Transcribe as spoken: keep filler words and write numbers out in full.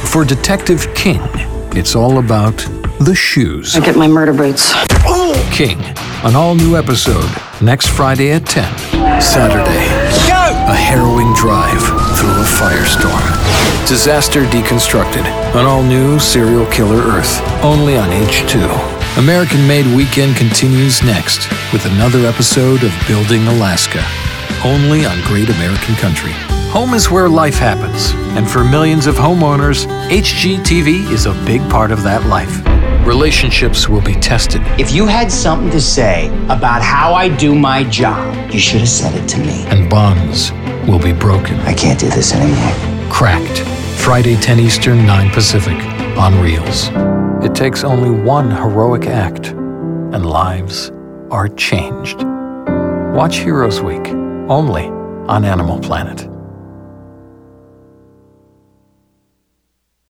for Detective King, it's all about the shoes. I get my murder boots. King, an all-new episode, next Friday at ten. Saturday, a harrowing drive through a firestorm. Disaster Deconstructed, an all-new serial killer Earth, only on H two. American Made Weekend continues next with another episode of Building Alaska, only on Great American Country. Home is where life happens, and for millions of homeowners, H G T V is a big part of that life. Relationships will be tested. If you had something to say about how I do my job, you should have said it to me. And bonds will be broken. I can't do this anymore. Cracked. Friday, ten Eastern, nine Pacific, on Reels. It takes only one heroic act, and lives are changed. Watch Heroes Week, only on Animal Planet.